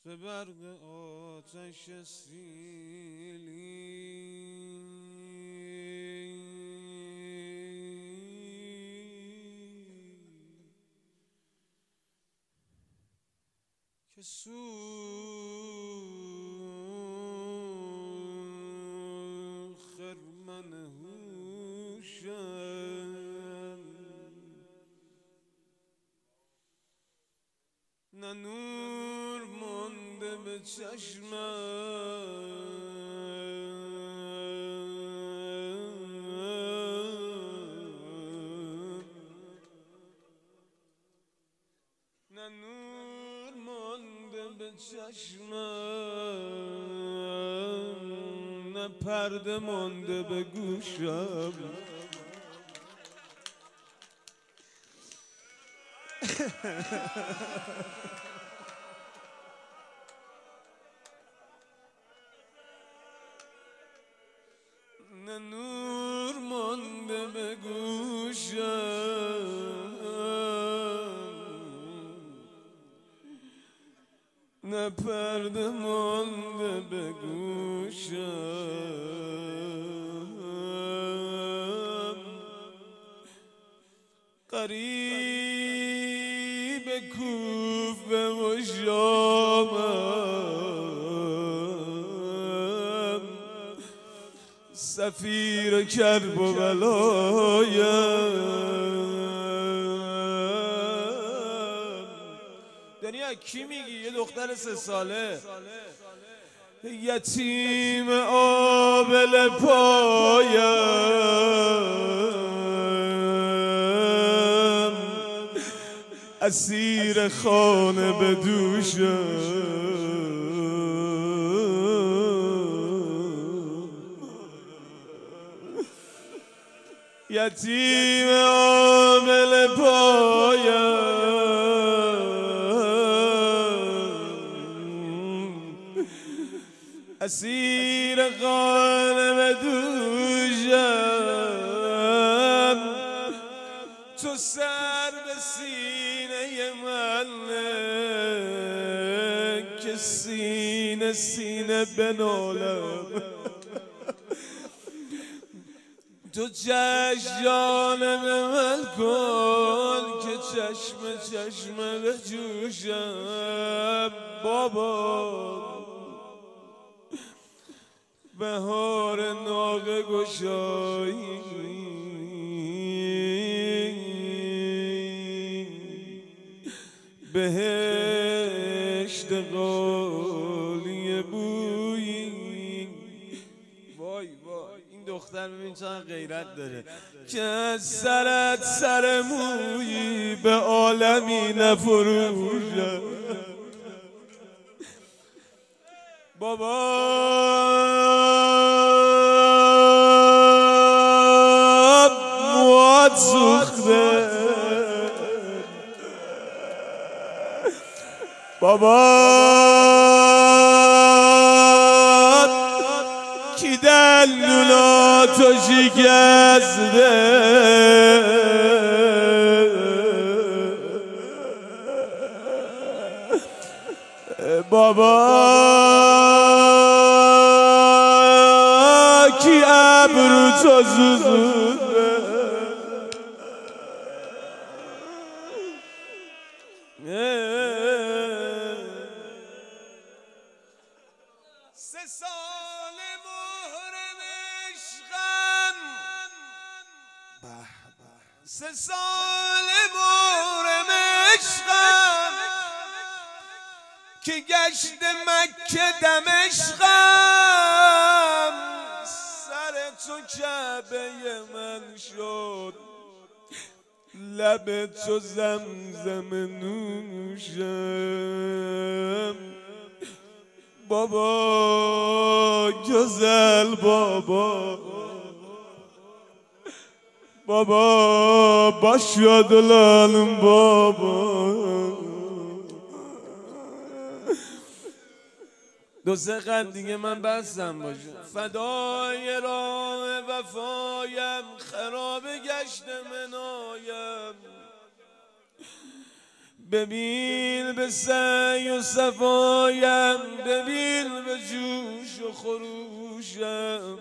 به برق آتش سیلی که سوخر منهوشم نه نور مانده به چشمم نه نور مانده به چشمم نه پرده مانده به گوشم نه نور مانده به گوشم نه پرده مانده به گوشم قریب کوفه و شامم سفیر کرب و بلایم دنیا کی میگی؟ یه دختر 3 ساله یتیم آبل پایم اسیر خانه به دوشم یتیم آبل پایم اسیر خانه به دوشم تو سر به سینه من که سینه سینه بنالم تو چشم جانم من کن که چشم چشم به جوشم بابا بهار ناقه گشایی بهشت قالی بویی وای وای این دختر ببین چقدر غیرت داره که از سرت سر مویی به عالمی نفروشم بابا موات سوخته بابا کی دندوناتو شکسته بابا کی ابرو تو زوزونده 3 سال محرم عشقم 3 سال محرم عشقم که گشت مکه دمشقم سر تو کعبه من شد لب تو زمزم نوشم بابا گزل بابا بابا باش یادلالم بابا 2-3 قد دیگه من بستم باشم فدای راه وفایم خراب گشت منایم ببین به سعی و صفایم، ببین به جوش و خروشم.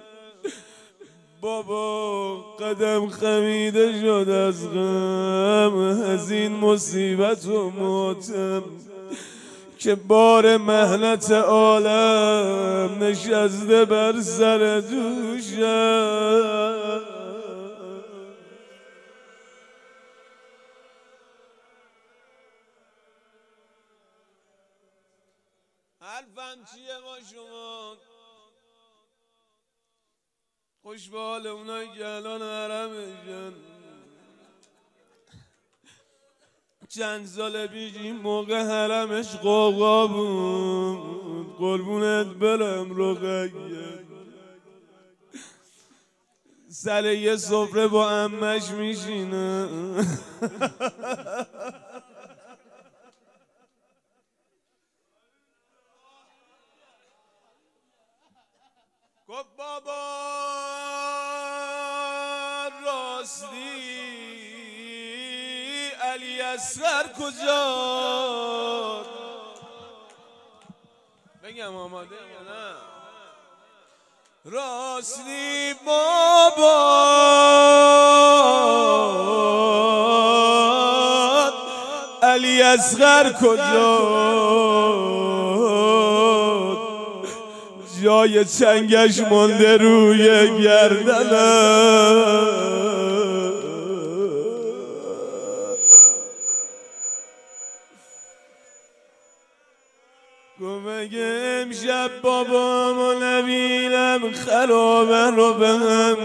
بابا قدم خمیده شد از غم، از این مصیبت و ماتم که بار مهنت عالم نشسته بر سر دوشم. حرفم چیه با شما؟ خوش به حال اونایی که الان حرمشن. چند سال پیش این موقع حرمش قوقا بود، قربونت برم رقیه. سر یه سفره با عمش میشینه. گفت بابا راستی علی اصغر کجاست؟ بگم آماده یا نه؟ راستی بابا علی اصغر کجاست؟ جای چنگش مونده روی گردنم. گفت اگه امشب بابام و نبیلم خرابه رو به هم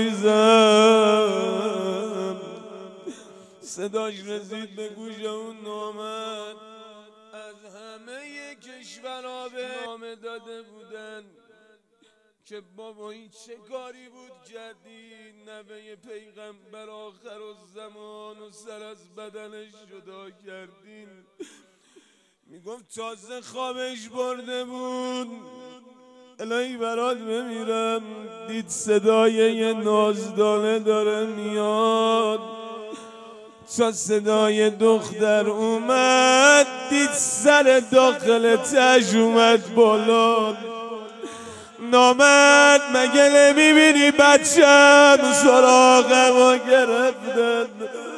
میریزم. صداش رسید به گوش اون نامرد. از همه کشورها به نامه داده بودن که بابا این چه کاری بود کردی؟ نوه پیغمبر آخر الزمان و سر از بدنش جدا کردین. میگفت تازه خوابش برده بود. الهی برات بمیرم. دید صدای یه نازدانه داره میاد. تا صدای دختر اومد، دید سر داخل تش اومد بالا. نامرد مگه نمیبینی بچم سراغمو گرفتن؟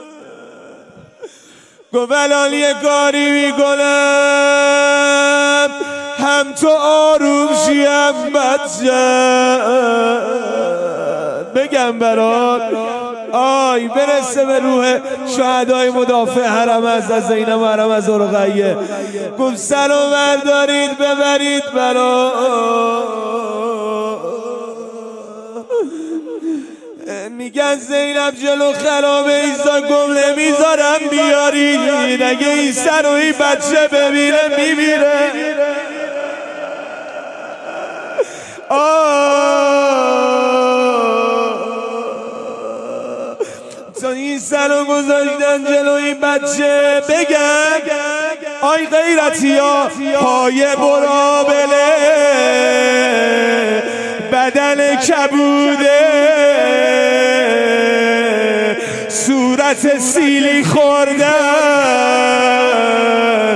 گفت الان یه کاری میکنم هم تو آروم شیم بچم. بگم برات آی برسه به روح شهدای مدافع حرم از زینب و حرم از رقیه. گفت سر و بردارید ببرید برا. میگن زینب جلو خرابه ایسا. گفت نمیذارم بیاری، اگه این سر و این بچه ببیره میمیره. تا این سر رو گذاشتن جلوی بچه. بگم آی غیرتی ها پای برابله بدن کبوده صورت سیلی خوردن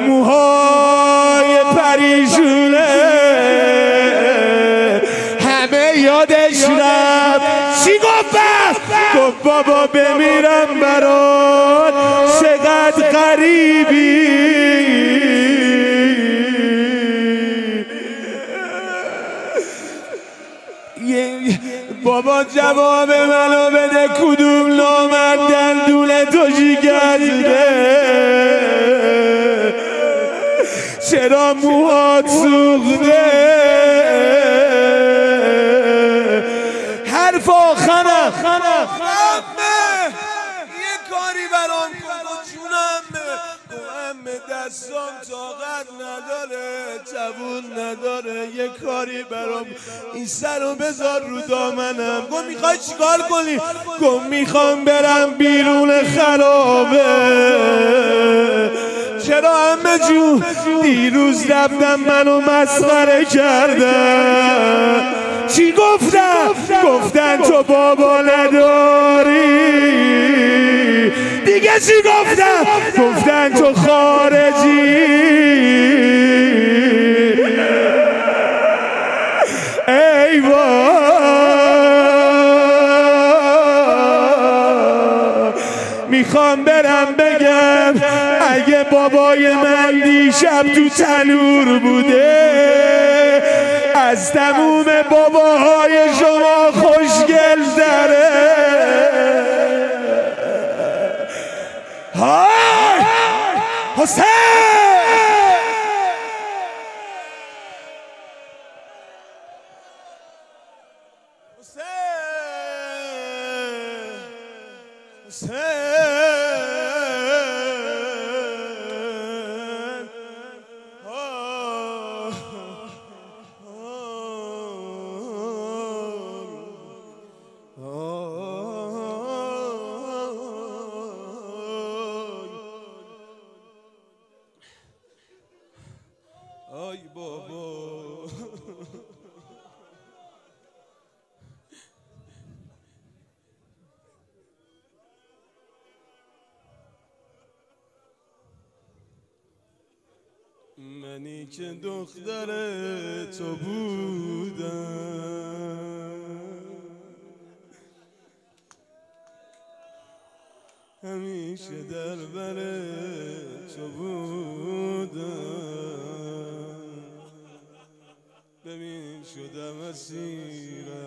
موهای پریشونه همه یادش رفت. چی گفت؟ گفت بابا بمیرم برات چقدر غریبی. بابا جواب منو بده کدوم نامرد دندون تو جیگرده؟ چرا موهات سوخته؟ حرف آخرم یه کاری برام کن جونم. دستام طاقت نداره جوون نداره یه کاری برام این سر رو بذار رو دامنم. گفت میخوای چیکار کنی؟ گفت میخوام برم بیرون خرابه. چرا عمه جون دیروز رفتم منو مسخره کردن چی گفتن تو بابا نداری. دیگه چی گفتن تو خارجی. ای میخوام برم بگم اگه بابای من دیشب تو تنور بوده از تموم باباهای شما خوشگل داره. های حسین آی بابا منی که دختر تو بودم همیشه در بر تو بودم ببین شدم اسیرت